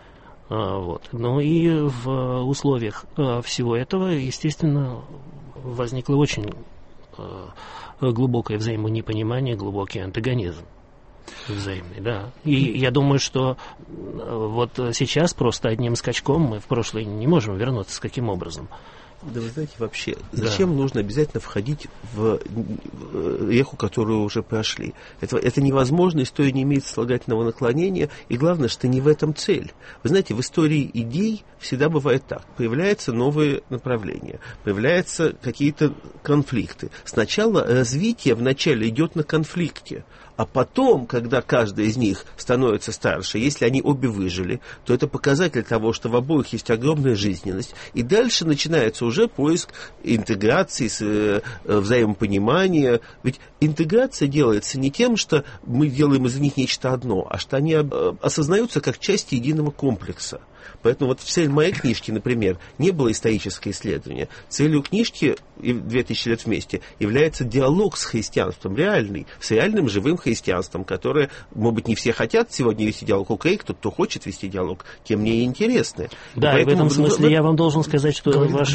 И в условиях всего этого, естественно, возникло очень глубокое взаимонепонимание, глубокий антагонизм. Взаимный, да. И я думаю, что сейчас просто одним скачком мы в прошлое не можем вернуться. Каким образом? Да вы знаете, вообще, зачем нужно обязательно входить в реку, которую уже прошли? Это невозможно, история не имеет слагательного наклонения, и главное, что не в этом цель. Вы знаете, в истории идей всегда бывает так. Появляются новые направления, появляются какие-то конфликты. Сначала развитие вначале идет на конфликте, А потом, когда каждый из них становится старше, если они обе выжили, то это показатель того, что в обоих есть огромная жизненность. И дальше начинается уже поиск интеграции, взаимопонимания. Ведь интеграция делается не тем, что мы делаем из них нечто одно, а что они осознаются как часть единого комплекса. Поэтому вот в цель моей книжки, например, не было историческое исследование. Целью книжки «2000 лет вместе» является диалог с христианством, реальный, с реальным живым христианством, которое, может быть, не все хотят сегодня вести диалог. Окей, кто хочет вести диалог, тем мне и интересно. Да, и в этом смысле я вам должен сказать, что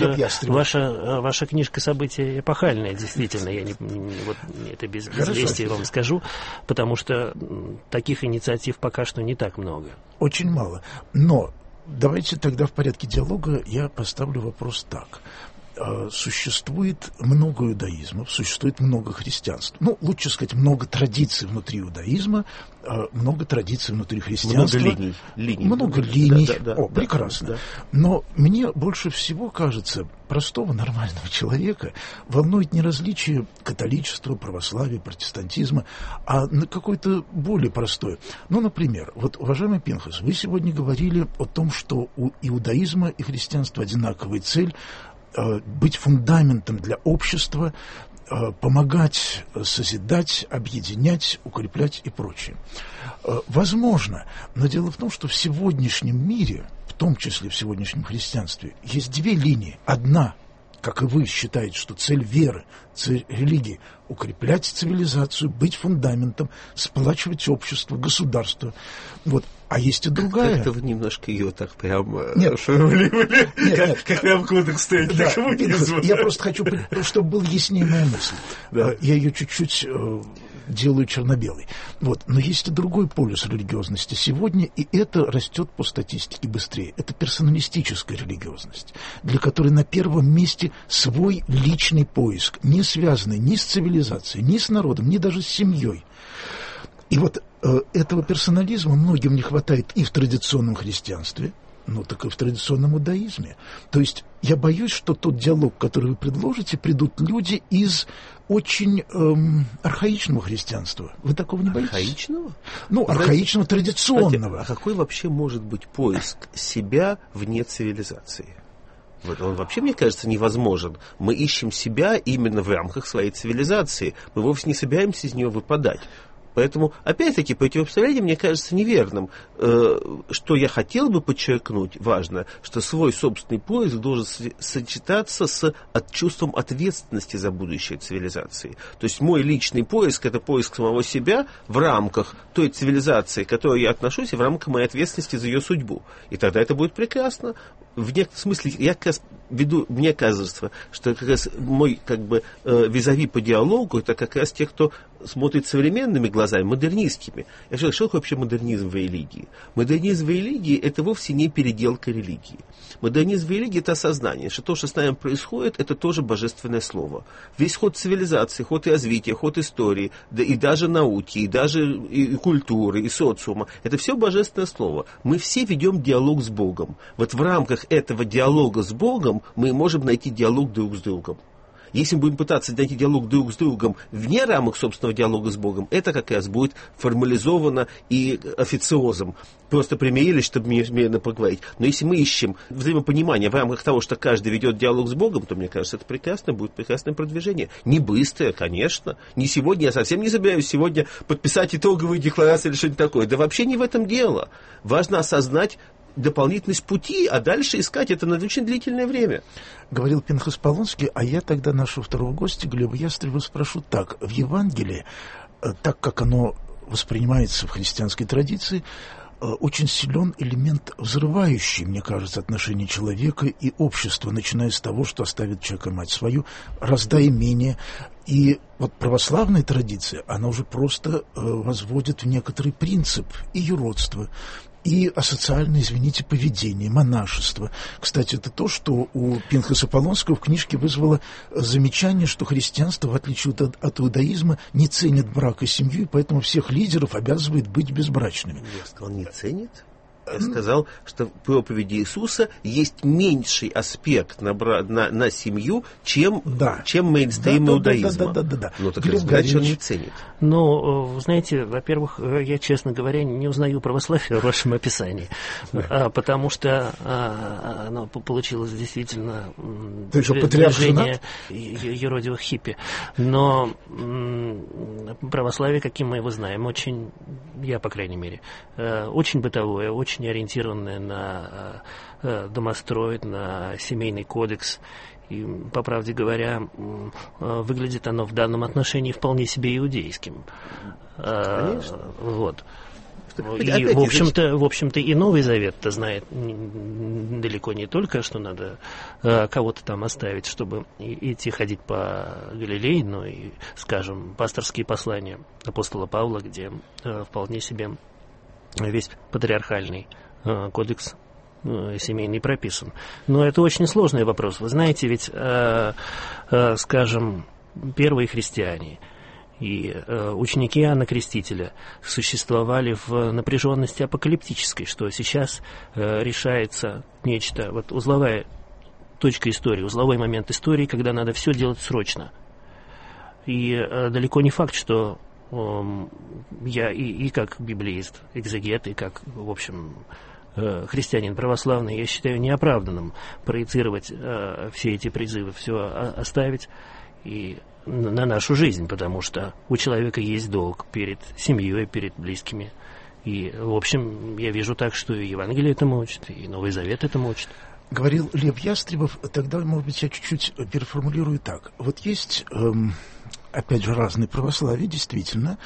ваша книжка «События эпохальные», действительно, я это без известия вам скажу, потому что таких инициатив пока что не так много. Очень мало. Но давайте тогда в порядке диалога я поставлю вопрос так. Существует много иудаизмов, существует много христианств. Ну, лучше сказать, много традиций внутри иудаизма, много традиций внутри христианства. Много линий. Много линий. Да, прекрасно. Да. Но мне больше всего кажется, простого нормального человека волнует не различие католичества, православия, протестантизма, а какое-то более простое. Ну, например, вот, уважаемый Пинхас, вы сегодня говорили о том, что у иудаизма и христианства одинаковая цель — быть фундаментом для общества, помогать созидать, объединять, укреплять и прочее. Возможно, но дело в том, что в сегодняшнем мире, в том числе в сегодняшнем христианстве, есть две линии. Одна, как и вы, считает, что цель веры, цель религии — укреплять цивилизацию, быть фундаментом, сплачивать общество, государство. Вот. А есть и другая. Как-то вы немножко ее так прям формулировали, как прям кодекс стоит для коммунизма. Я просто хочу, чтобы была яснее моя мысль. Да. Я ее чуть-чуть делаю черно-белой. Вот. Но есть и другой полюс религиозности сегодня, и это растет по статистике быстрее. Это персоналистическая религиозность, для которой на первом месте свой личный поиск, не связанный ни с цивилизацией, ни с народом, ни даже с семьей. И вот этого персонализма многим не хватает и в традиционном христианстве, ну так и в традиционном иудаизме. То есть я боюсь, что тот диалог, который вы предложите, придут люди из очень архаичного христианства. Вы такого не боитесь? Архаичного? Ну, архаичного, традиционного. А какой вообще может быть поиск себя вне цивилизации? Вот он вообще, мне кажется, невозможен. Мы ищем себя именно в рамках своей цивилизации. Мы вовсе не собираемся из нее выпадать. Поэтому, опять-таки, противопоставление мне кажется неверным. Что я хотел бы подчеркнуть, важно, что свой собственный поиск должен сочетаться с чувством ответственности за будущее цивилизации. То есть мой личный поиск — это поиск самого себя в рамках той цивилизации, к которой я отношусь, и в рамках моей ответственности за ее судьбу. И тогда это будет прекрасно. В некотором смысле я как раз мне кажется, что как раз мой визави по диалогу — это как раз те, кто смотрит современными глазами, модернистскими. Я что такое вообще модернизм в религии? Модернизм в религии — это вовсе не переделка религии. Модернизм в религии — это осознание, что то, что с нами происходит, это тоже божественное слово. Весь ход цивилизации, ход развития, ход истории, да и даже науки, и даже и культуры, и социума — это все божественное слово. Мы все ведем диалог с Богом. Вот в рамках этого диалога с Богом мы можем найти диалог друг с другом. Если мы будем пытаться найти диалог друг с другом вне рамок собственного диалога с Богом, это как раз будет формализовано и официозом. Просто примирились, чтобы мирно поговорить. Но если мы ищем взаимопонимание в рамках того, что каждый ведет диалог с Богом, то, мне кажется, это прекрасно, будет прекрасное продвижение. Не быстрое, конечно. Не сегодня, я совсем не собираюсь сегодня подписать итоговые декларации или что-нибудь такое. Да вообще не в этом дело. Важно осознать дополнительность пути, а дальше искать это на очень длительное время. Говорил Пинхас Полонский, а я тогда нашего второго гостя, Глеба Ястреба, спрошу так. В Евангелии, так как оно воспринимается в христианской традиции, очень силен элемент взрывающий, мне кажется, отношения человека и общества, начиная с того, что оставит человека мать свою, раздай имение. И вот православная традиция, она уже просто возводит в некоторый принцип и юродство, и асоциальное, извините, поведение, монашество. Кстати, это то, что у Пинхаса Полонского в книжке вызвало замечание, что христианство, в отличие от иудаизма, не ценит брак и семью, и поэтому всех лидеров обязывает быть безбрачными. Я сказал, не ценит? сказал, что в проповеди Иисуса есть меньший аспект на семью, чем мейнстрим иудаизма. Да. Ну, так это значит, он не ценит. Ну, знаете, во-первых, я, честно говоря, не узнаю православие в вашем описании, потому что оно получилось действительно движение юродивых хиппи. Но православие, каким мы его знаем, очень, я, по крайней мере, очень бытовое, очень ориентированное на домострой, на семейный кодекс. И, по правде говоря, выглядит оно в данном отношении вполне себе иудейским. Конечно. Вот. И, в общем-то, и Новый Завет-то знает далеко не только, что надо кого-то там оставить, чтобы идти ходить по Галилее, но и, скажем, пасторские послания апостола Павла, где вполне себе весь патриархальный кодекс семейный прописан. Но это очень сложный вопрос. Вы знаете, ведь, скажем, первые христиане и ученики Иоанна Крестителя существовали в напряженности апокалиптической, что сейчас решается нечто, вот узловая точка истории, узловой момент истории, когда надо все делать срочно. И далеко не факт, что я и как библеист, экзегет, и как, в общем, христианин православный, я считаю неоправданным проецировать все эти призывы, все оставить и на нашу жизнь, потому что у человека есть долг перед семьей, перед близкими. И, в общем, я вижу так, что и Евангелие этому учит, и Новый Завет этому учит. Говорил Лев Ястребов, тогда, может быть, я чуть-чуть переформулирую так. Вот есть, опять же, разные православия, действительно,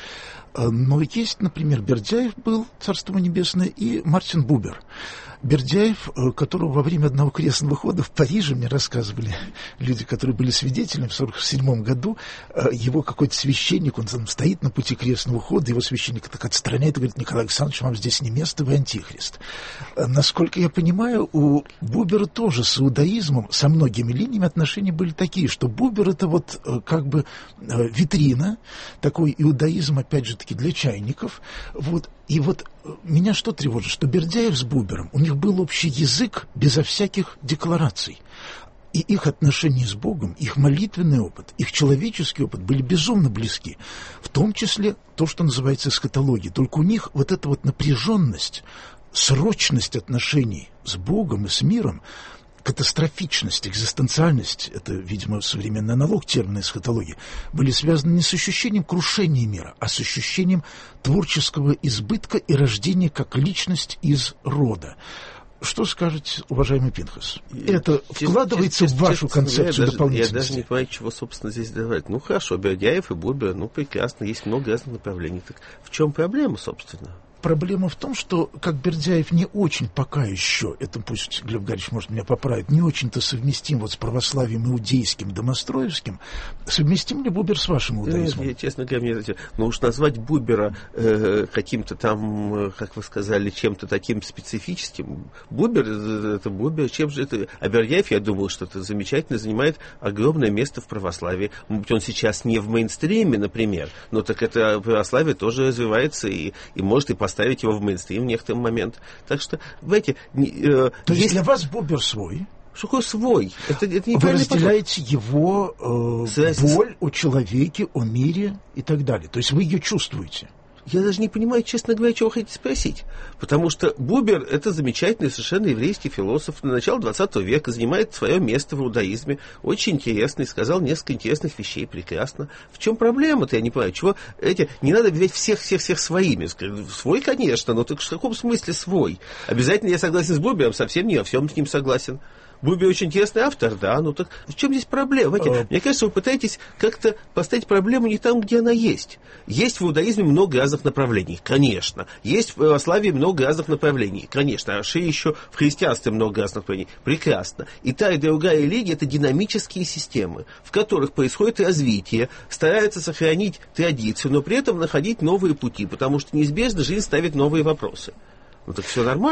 но есть, например, Бердяев был, Царство Небесное, и Мартин Бубер. Бердяев, которого во время одного крестного хода в Париже, мне рассказывали люди, которые были свидетелями в 1947 году, его какой-то священник, он там стоит на пути крестного хода, его священник так отстраняет и говорит: Николай Александрович, вам здесь не место, вы антихрист. Насколько я понимаю, у Бубера тоже с иудаизмом, со многими линиями отношения были такие, что Бубер — это вот как бы витрина, такой иудаизм, опять же таки, для чайников, вот. И вот меня что тревожит, что Бердяев с Бубером, у них был общий язык безо всяких деклараций. И их отношения с Богом, их молитвенный опыт, их человеческий опыт были безумно близки. В том числе то, что называется эсхатологией. Только у них вот эта вот напряженность, срочность отношений с Богом и с миром, катастрофичность, экзистенциальность, это, видимо, современный аналог термина эсхатологии, были связаны не с ощущением крушения мира, а с ощущением творческого избытка и рождения как личность из рода. Что скажете, уважаемый Пинхас? Это вкладывается в вашу концепцию дополнительности? Я даже не понимаю, чего, собственно, здесь добавить. Ну, хорошо, Бердяев и Бубер, ну, прекрасно, есть много разных направлений. Так в чем проблема, собственно? Проблема в том, что, как Бердяев не очень пока еще, это пусть Глеб Гарич может меня поправить, не очень-то совместим вот с православием иудейским, домостроевским, совместим ли Бубер с вашим иудаизмом? Я, честно говоря, но уж назвать Бубера каким-то там, как вы сказали, чем-то таким специфическим, Бубер, это Бубер, чем же это? А Бердяев, я думал, что это замечательно, занимает огромное место в православии. Может быть, он сейчас не в мейнстриме, например, но так это православие тоже развивается и может и поставить его в мейнстрим в некоторый момент. Так что, знаете... То есть для вас Бубер свой? Что такое свой? Это вы разделяете его боль о человеке, о мире и так далее. То есть вы ее чувствуете? Я даже не понимаю, честно говоря, чего вы хотите спросить. Потому что Бубер — это замечательный совершенно еврейский философ на начало 20 века, занимает свое место в иудаизме, очень интересный, сказал несколько интересных вещей, прекрасно. В чем проблема-то, я не понимаю, чего не надо взять всех своими. Свой, конечно, но так в каком смысле свой? Обязательно я согласен с Бубером, совсем не во всем с ним согласен. Бубер очень интересный автор, да, ну так в чем здесь проблема? Мне кажется, вы пытаетесь как-то поставить проблему не там, где она есть. Есть в иудаизме много разных направлений, конечно. Есть в православии много разных направлений, конечно. А еще в христианстве много разных направлений. Прекрасно. И та, и другая религия — это динамические системы, в которых происходит развитие, стараются сохранить традицию, но при этом находить новые пути, потому что неизбежно жизнь ставит новые вопросы. Ну так все нормально.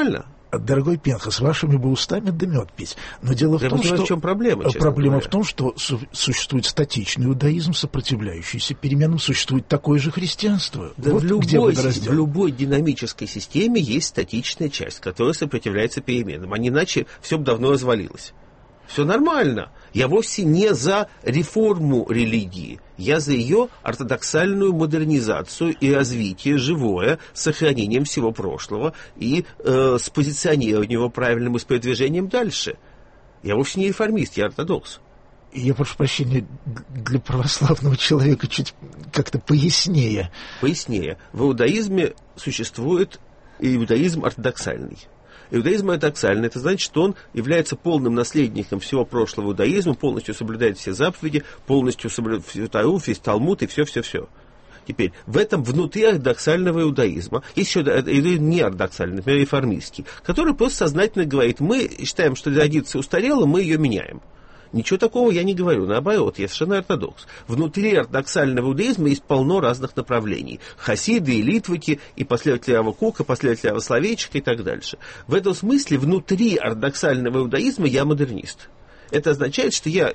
Дорогой Пинхас, вашими бы устами да мед пить. Но дело в том, что... В чем проблема, Проблема в том, что существует статичный иудаизм, сопротивляющийся переменам, существует такое же христианство. Да, вот в любой динамической системе есть статичная часть, которая сопротивляется переменам. А иначе все бы давно развалилось. Все нормально. Я вовсе не за реформу религии. Я за ее ортодоксальную модернизацию и развитие живое, с сохранением всего прошлого и с позиционированием его правильным и с продвижением дальше. Я вовсе не реформист, я ортодокс. Я прошу прощения, для православного человека чуть как-то пояснее. Пояснее. В иудаизме существует иудаизм ортодоксальный. Иудаизм ортодоксальный, это значит, что он является полным наследником всего прошлого иудаизма, полностью соблюдает все заповеди, полностью соблюдает всю Тору, весь Талмуд и все-все-все. Теперь, в этом внутри ортодоксального иудаизма есть еще не ортодоксальный, например, реформистский, который просто сознательно говорит, мы считаем, что традиция устарела, мы ее меняем. Ничего такого я не говорю, наоборот, я совершенно ортодокс. Внутри ортодоксального иудаизма есть полно разных направлений. Хасиды, и литвики, и последователи Рава Кока, последователи Рава Соловейчика и так дальше. В этом смысле внутри ортодоксального иудаизма я модернист. Это означает, что я,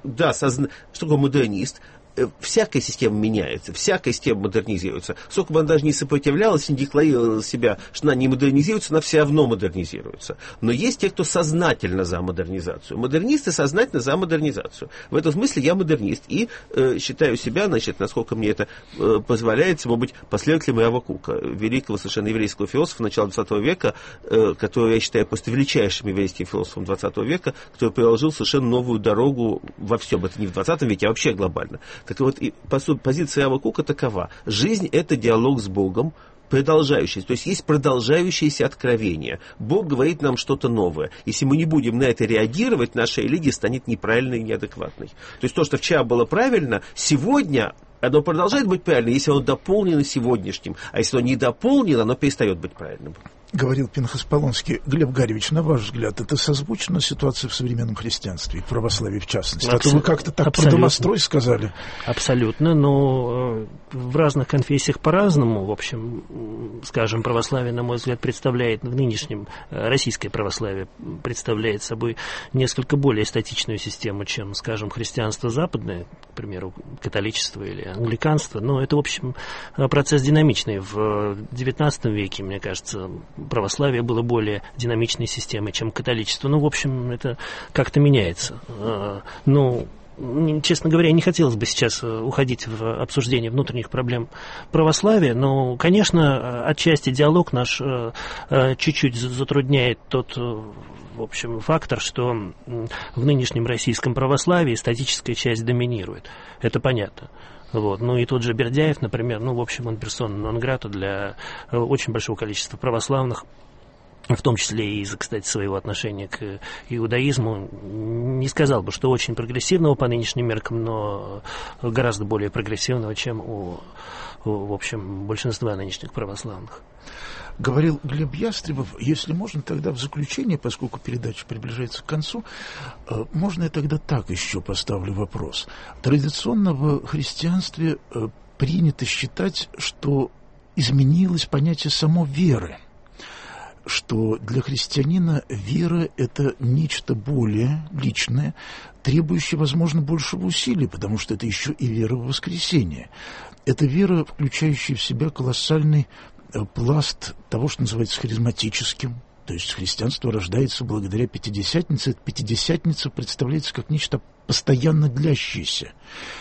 что такое модернист? Всякая система меняется, всякая система модернизируется. Сколько бы она даже не сопротивлялась, не декларировала себя, что она не модернизируется, она все равно модернизируется. Но есть те, кто сознательно за модернизацию. Модернисты сознательно за модернизацию. В этом смысле я модернист и считаю себя, значит, насколько мне это позволяет, может быть, последователем Рава Кока, великого совершенно еврейского философа начала XX века, которого я считаю просто величайшим еврейским философом XX века, который проложил совершенно новую дорогу во всем. Это не в XX веке, а вообще глобально. Так вот, позиция Рава Кока такова. Жизнь – это диалог с Богом, продолжающийся. То есть есть продолжающееся откровение. Бог говорит нам что-то новое. Если мы не будем на это реагировать, наша религия станет неправильной и неадекватной. То есть то, что вчера было правильно, сегодня оно продолжает быть правильным, если оно дополнено сегодняшним. А если оно не дополнено, оно перестает быть правильным. Говорил Пинхас Полонский. Глеб Гаревич, на ваш взгляд, это созвучно ситуации в современном христианстве, в православии в частности? А то вы как-то так про домострой сказали. Абсолютно, но в разных конфессиях по-разному. В общем, скажем, православие, на мой взгляд, представляет, в нынешнем российское православие представляет собой несколько более статичную систему, чем, скажем, христианство западное, к примеру, католичество или англиканство. Но это, в общем, процесс динамичный. В XIX веке, мне кажется, православие было более динамичной системой, чем католичество. Ну, в общем, это как-то меняется. Ну, честно говоря, не хотелось бы сейчас уходить в обсуждение внутренних проблем православия, но, конечно, отчасти диалог наш чуть-чуть затрудняет тот, в общем, фактор, что в нынешнем российском православии статическая часть доминирует. Это понятно. Вот. Ну и тот же Бердяев, например, в общем, он персона нон-грата для очень большого количества православных, в том числе и из-за, кстати, своего отношения к иудаизму. Не сказал бы, что очень прогрессивного по нынешним меркам, но гораздо более прогрессивного, чем у в общем, большинства нынешних православных. Говорил Глеб Ястребов. Если можно, тогда в заключение, поскольку передача приближается к концу, можно я тогда так еще поставлю вопрос. Традиционно в христианстве принято считать, что изменилось понятие само веры, что для христианина вера – это нечто более личное, требующее, возможно, большего усилия, потому что это еще и вера в воскресение. Это вера, включающая в себя колоссальный пласт того, что называется харизматическим. То есть христианство рождается благодаря Пятидесятнице. Пятидесятница представляется как нечто постоянно длящееся.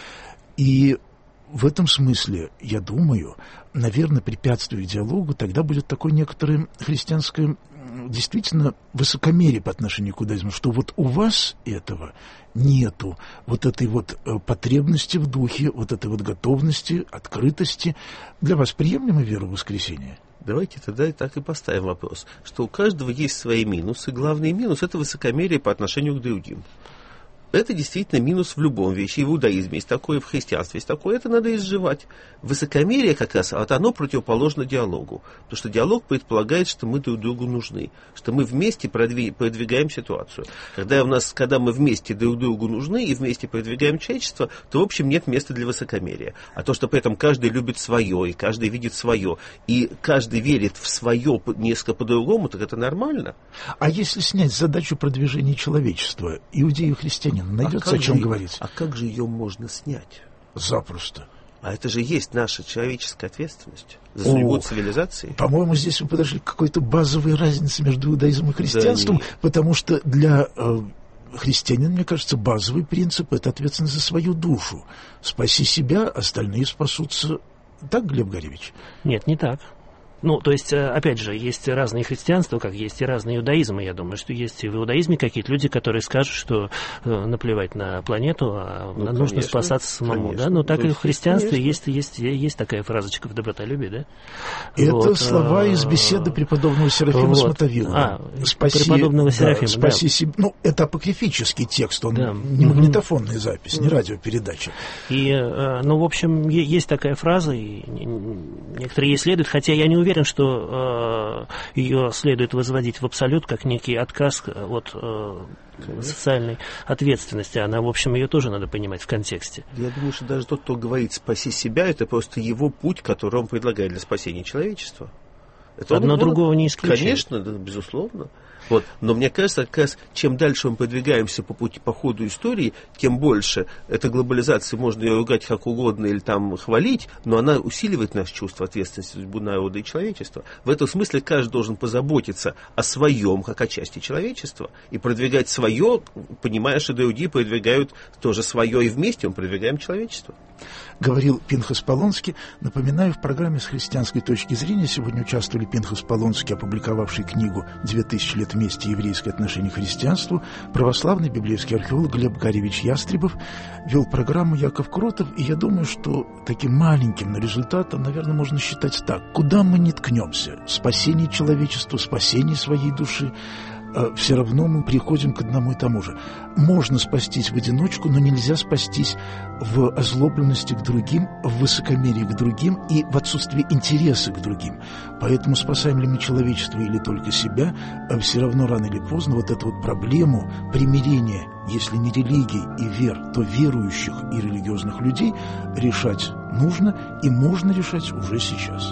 И в этом смысле, я думаю, наверное, препятствие к диалогу тогда будет такое некоторое христианское, действительно, высокомерие по отношению к иудаизму, что вот у вас этого нету, вот этой вот потребности в духе, вот этой вот готовности, открытости. Для вас приемлема вера в воскресение? Давайте тогда так и поставим вопрос, что у каждого есть свои минусы. Главный минус – это высокомерие по отношению к другим. это действительно минус в любом вещи. И в иудаизме есть такое, и в христианстве есть такое. Это надо изживать. Высокомерие как раз, вот оно противоположно диалогу. Потому что диалог предполагает, что мы друг другу нужны, что мы вместе продвигаем ситуацию. Когда мы вместе друг другу нужны и вместе продвигаем человечество, то, в общем, нет места для высокомерия. А то, что при этом каждый любит свое, и каждый видит свое, и каждый верит в свое несколько по-другому, так это нормально. А если снять задачу продвижения человечества, иудеи и христианин, найдется о чем говорить? А как же ее можно снять? Запросто. А это же есть наша человеческая ответственность за судьбу цивилизации. По-моему, здесь вы подошли к какой-то базовой разнице между иудаизмом и христианством, потому что для христианина, мне кажется, базовый принцип – это ответственность за свою душу. Спаси себя, остальные спасутся. Так, Глеб Гаревич? Нет, не так. Ну, то есть, опять же, есть разные христианства, как есть и разные иудаизмы. Я думаю, что есть и в иудаизме какие-то люди, которые скажут, что наплевать на планету, а нужно конечно, спасаться самому. Да? Но так и в христианстве есть такая фразочка в добротолюбии, да? Это слова из беседы преподобного Серафима Смотовилова. Преподобного Серафима, спаси себя. Ну, это апокрифический текст, он не магнитофонная запись, не радиопередача. И, в общем, есть такая фраза, и некоторые ей следуют, хотя я не уверен, что ее следует возводить в абсолют, как некий отказ от социальной ответственности. Она, в общем, ее тоже надо понимать в контексте. Я думаю, что даже тот, кто говорит «спаси себя», это просто его путь, который он предлагает для спасения человечества. Это одно другого не исключает. Конечно, да, безусловно. Вот. Но мне кажется, как раз, чем дальше мы продвигаемся по ходу истории, тем больше эта глобализация, можно ее ругать как угодно или там хвалить, но она усиливает наше чувство ответственности за судьбу народа и человечества. В этом смысле каждый должен позаботиться о своем, как о части человечества, и продвигать свое, понимая, что другие продвигают тоже свое, и вместе мы продвигаем человечество. Говорил Пинхас Полонский. Напоминаю, в программе «С христианской точки зрения» сегодня участвовали Пинхас Полонский, опубликовавший книгу «2000 лет вместе. Еврейское отношение к христианству», православный библейский археолог Глеб Гаревич Ястребов, вел программу Яков Кротов, и я думаю, что таким маленьким, но результатом, наверное, можно считать так. Куда мы ни ткнемся, спасение человечества, спасение своей души, все равно мы приходим к одному и тому же. Можно спастись в одиночку, но нельзя спастись в озлобленности к другим, в высокомерии к другим и в отсутствии интереса к другим. Поэтому спасаем ли мы человечество или только себя, все равно рано или поздно вот эту вот проблему примирения, если не религий и вер, то верующих и религиозных людей решать нужно и можно решать уже сейчас.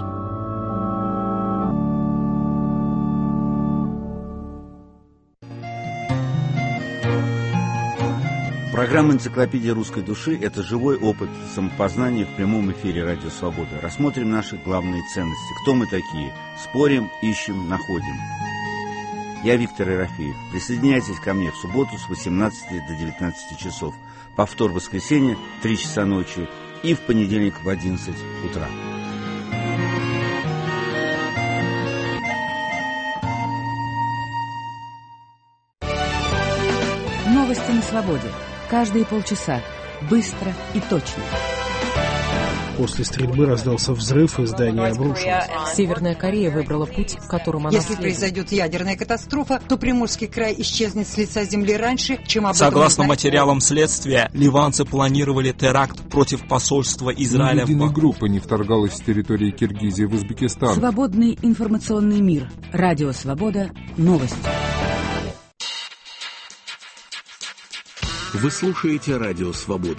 Программа «Энциклопедия русской души» – это живой опыт самопознания в прямом эфире «Радио Свобода». Рассмотрим наши главные ценности. Кто мы такие? Спорим, ищем, находим. Я Виктор Ерофеев. Присоединяйтесь ко мне в субботу с 18 до 19 часов. Повтор в воскресенье в 3 часа ночи и в понедельник в 11 утра. Новости на свободе. Каждые полчаса. Быстро и точно. После стрельбы раздался взрыв, и здание обрушилось. Северная Корея выбрала путь, которым она следует. Если произойдет ядерная катастрофа, то Приморский край исчезнет с лица земли раньше, чем об этом Согласно материалам следствия, ливанцы планировали теракт против посольства Израиля. Единая группа не вторгалась с территории Киргизии в Узбекистан. Свободный информационный мир. Радио Свобода. Новости. Вы слушаете Радио Свобода.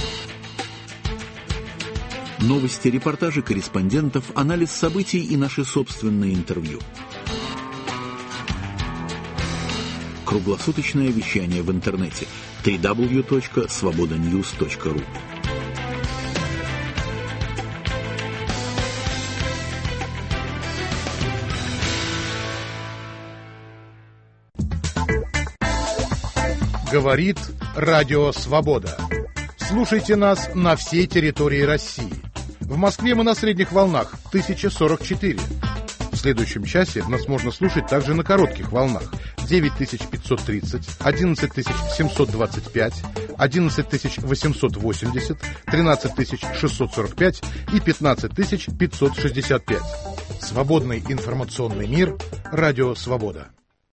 Новости, репортажи корреспондентов, анализ событий и наши собственные интервью. Круглосуточное вещание в интернете www.svobodanews.ru. Говорит Радио Свобода. Слушайте нас на всей территории России. В Москве мы на средних волнах 1044. В следующем часе нас можно слушать также на коротких волнах 9530, 11725, 11880, 13645 и 15565. Свободный информационный мир. Радио Свобода.